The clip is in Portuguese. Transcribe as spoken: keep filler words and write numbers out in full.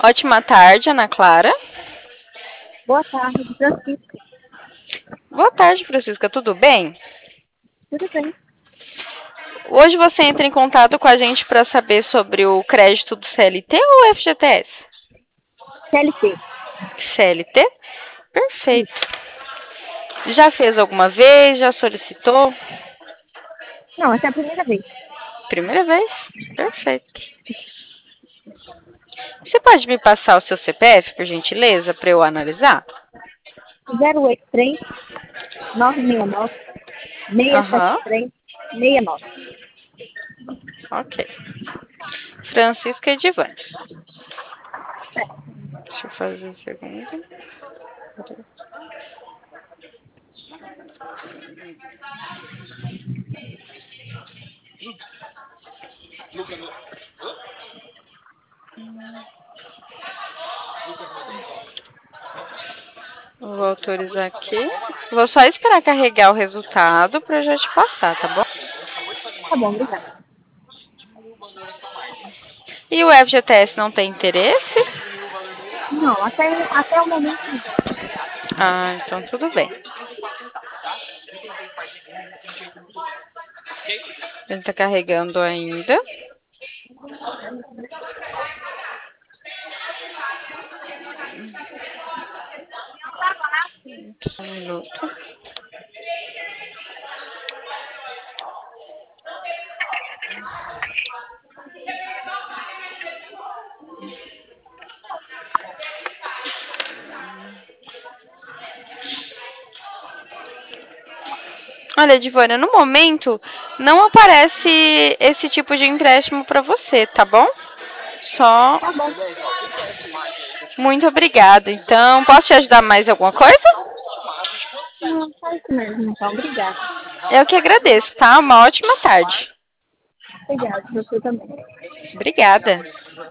Ótima tarde, Ana Clara. Boa tarde, Francisca. Boa tarde, Francisca. Tudo bem? Tudo bem? Hoje você entra em contato com a gente para saber sobre o crédito do C L T ou F G T S? C L T. C L T? Perfeito. Isso. Já fez alguma vez? Já solicitou? Não, essa é a primeira vez. Primeira vez? Perfeito. Você pode me passar o seu C P F, por gentileza, para eu analisar? zero oito três, nove seis nove, seis sete Aham, três, seis nove. ok. Francisca Edivane. É. Deixa eu fazer a segunda. Vou autorizar aqui. Vou só esperar carregar o resultado para eu já te passar, tá bom? Tá bom, obrigada. E o F G T S não tem interesse? Não, até, até o momento não. Ah, então tudo bem. Ele tá carregando ainda. Só um minuto. Olha, Divânia, no momento não aparece esse tipo de empréstimo para você, tá bom? Só. Tá bom. Muito obrigada. Então, posso te ajudar mais alguma coisa? Não, só isso mesmo, então. Obrigada. Eu que agradeço, tá? Uma ótima tarde. Obrigada, você também. Obrigada.